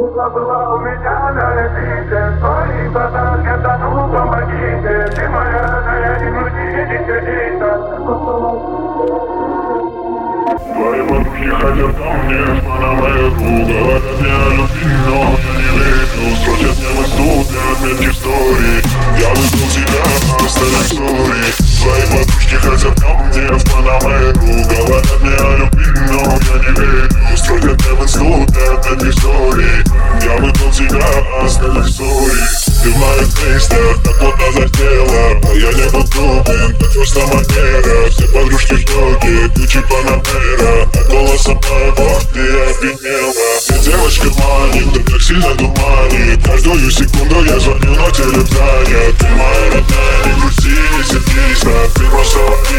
Была у меня на репите, твои глаза, я тону, помогите. Ты моя родная, не грусти, не сердись. Твои подушки хотят ко мне, Панамеру. Говорят мне о любви, но я не верю. Строчат мне в инсту для отметки в стори. Я выбрал тебя, оставим сори. Твои подружки хотят ко мне в Панамеру. Говорят мне о любви, но я не верю. Строчат мне в инсту для отметки в стори. Я выбрал тебя, оставим сори. Ты в моих листах так плотно затела, а я не был труден, так просто манера. Все подружки в тоге, ключи Панамера. От голоса моего ты опьянела. Ты девочка в мане, кто так сильно дурманит. Каждую секунду я звоню, но телефон занят. Ты моя родная, не грусти, не сердись. Ты просто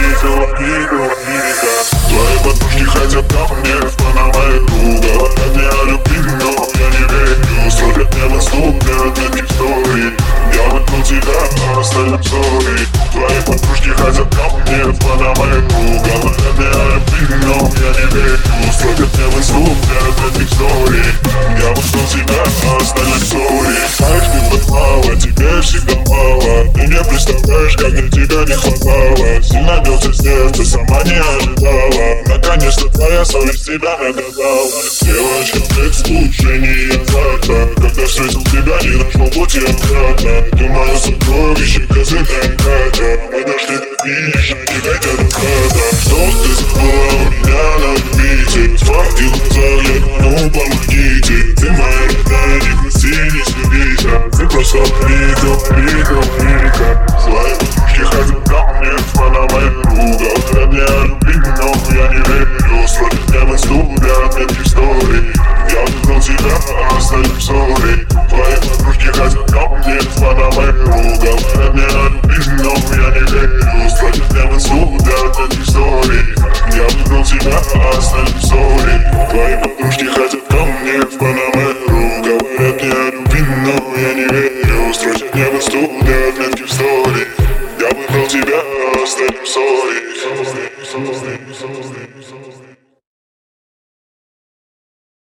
логика. Твои подружки хотят ко мне в Панамеру. Говорят мне о любви, но я не верю. Строчат мне в инсту для отметки в стори. Я выбрал тебя, оставим сори. Твои подружки хотят ко мне в Панамеру. Говорят мне о любви, но я не верю. Строчат мне в инсту для отметки в стори. Я выбрал тебя, оставим сори. Знаешь, ты подмала, тебе всегда мало. Ты не представляешь, как мне тебя не хватало. Сильно бьется сердце, сама не ожидала. Наконец-то твоя совесть тебя нагадала. Девочка, предвкушение азарта. Когда встретил тебя, не нашел пути обратно. Ты мое сокровище, козырная Катя. Мы дошли до финиша, не дойдя до хата. Что ты забыла у меня на орбите? В твоих глазах я тону, помогите. Ты моя родная, не грусти, не сердись. Ты просто логика. Свои подружки хотят ко мне в Панамеру. Говорят мне о любви, но я не верю. Строчат мне в инсту для отметки в стори. Я выбрал тебя, оставим сори. Твои подружки хотят ко мне в Панамеру. Говорят мне о любви, но я не верю. Строчат мне в инсту для отметки в стори. Я выбрал тебя, оставим сори. Твои подружки хотят ко мне в Панамеру. Говорят мне о любви, но я не верю. Строчат мне в инсту для отметки в стори. Я выбрал тебя, оставим сори.